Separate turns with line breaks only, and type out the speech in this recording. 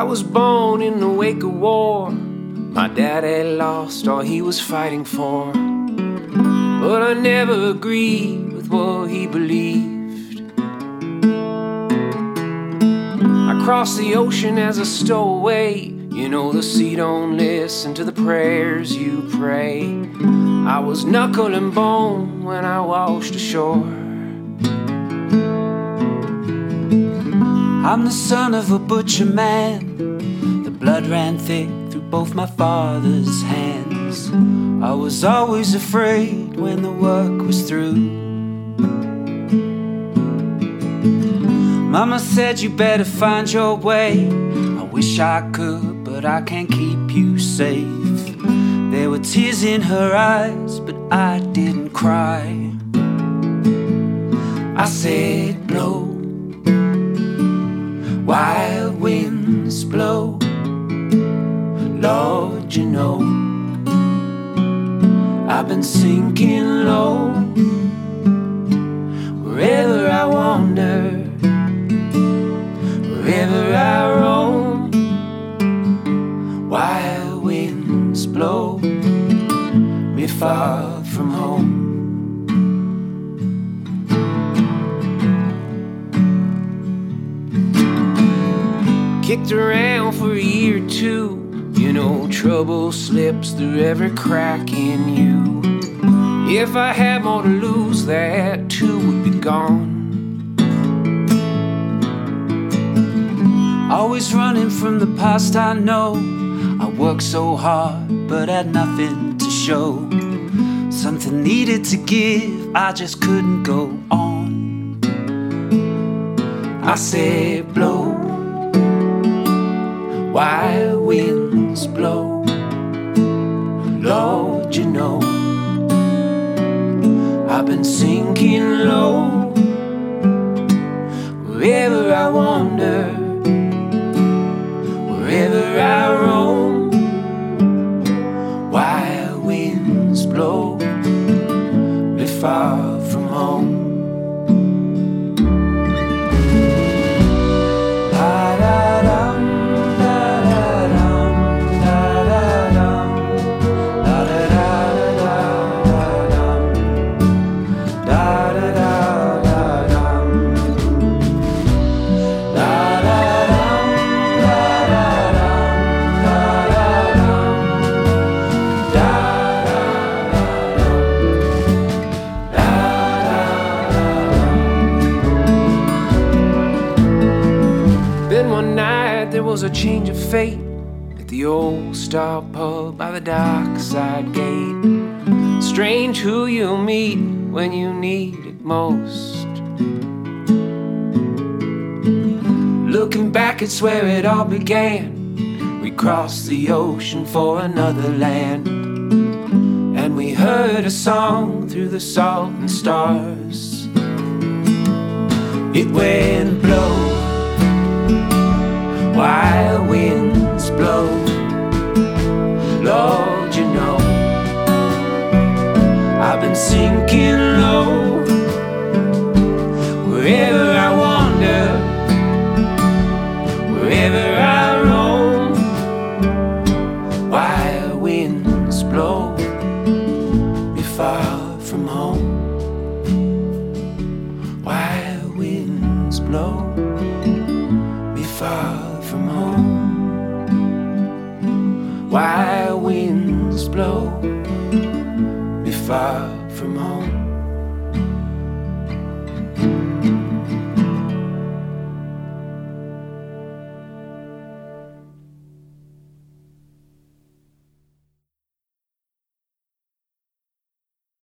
was born in the wake of war. My dad had lost all he was fighting for, but I never agreed with what he believed. I crossed the ocean as a stowaway. You know the sea don't listen to the prayers you pray. I was knuckle and bone when I washed ashore.
I'm the son of a butcher man. The blood ran thick through both my father's hands. I was always afraid when the work was through. Mama said you better find your way. I wish I could, but I can't keep you safe. There were tears in her eyes, but I didn't cry. I said blow, wild winds blow. Lord, you know I've been sinking low. Wherever I wander, wherever I roam, wild winds blow me far from home.
Kicked around for a year or two. You know, trouble slips through every crack in you. If I had more to lose, that too would be gone.
Always running from the past, I know. I worked so hard, but had nothing to show. Something needed to give, I just couldn't go on. I said blow, wild winds blow. Lord, you know I've been sinking low. Wherever I wander, wherever I roam, wild winds blow me far from home.
There was a change of fate at the old Star Pub by the dockside gate. Strange who you'll meet when you need it most. Looking back, it's where it all began. We crossed the ocean for another land, and we heard a song through the salt and stars. It went blow, wild winds blow. Lord, you know I've been sinking low. Wherever I wander, wherever I roam, wild winds blow me far from home. Wild winds blow me far from home. Wild winds blow me far from home.